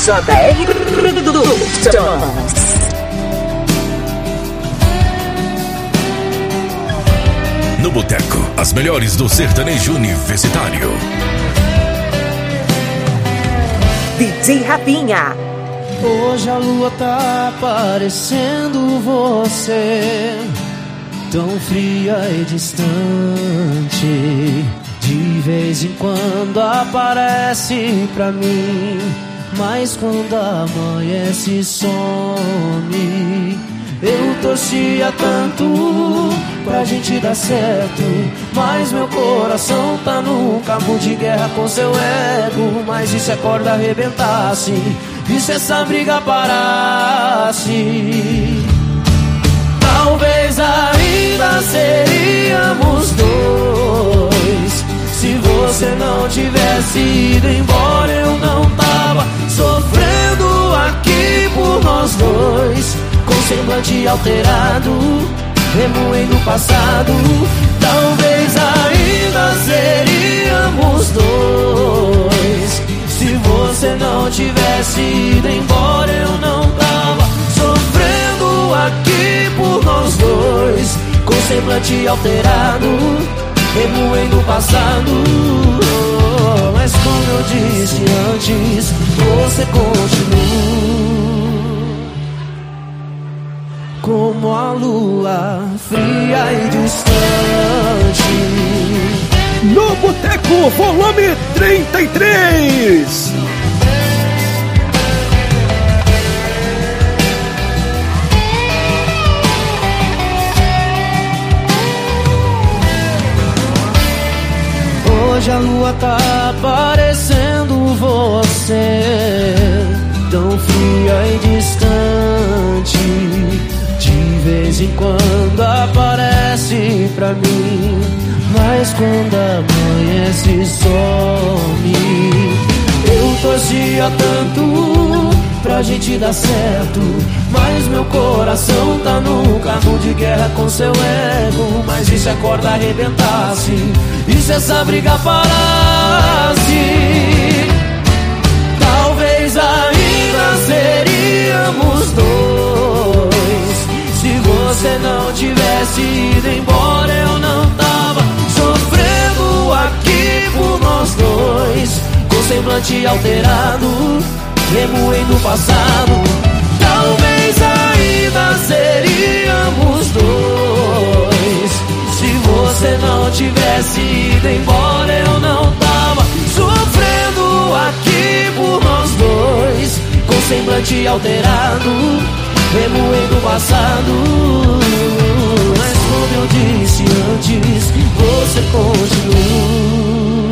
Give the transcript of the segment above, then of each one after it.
J.R. Productions. No Boteco, as melhores do sertanejo universitário. DJ Rafinha. Hoje a lua tá parecendo você, tão fria e distante. De vez em quando aparece pra mim, mas quando amanhece some. Eu torcia tanto pra gente dar certo, mas meu coração tá num cabo de guerra com seu ego. Mas e se a corda arrebentasse? E se essa briga parasse? Talvez ainda seríamos dois. Se você não tivesse ido embora, eu não tava sofrendo aqui por nós dois, com semblante alterado, remoendo o passado. Talvez ainda seríamos dois. Se você não tivesse ido embora, eu não tava sofrendo aqui por nós dois, com semblante alterado, remoendo o passado. Mas como eu disse antes, você continua como a lua fria e distante. No Boteco, volume 33. Hoje a lua tá parecendo você, tão fria e distante. De vez em quando aparece pra mim, mas quando amanhece some. Eu torcia tanto pra gente dar certo, mas meu coração tá num cabo de guerra com seu ego. Mas e se a corda arrebentasse? E se essa briga parasse? Talvez ainda seríamos dois. Se você não tivesse ido embora, eu não tava sofrendo aqui por nós dois, com semblante alterado, remoendo o passado. Talvez ainda seríamos dois. Se você não tivesse ido embora, eu não tava sofrendo aqui por nós dois, com semblante alterado, remoendo o passado. Mas como eu disse antes, você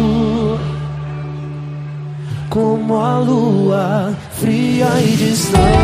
continua como a lua fria e distante.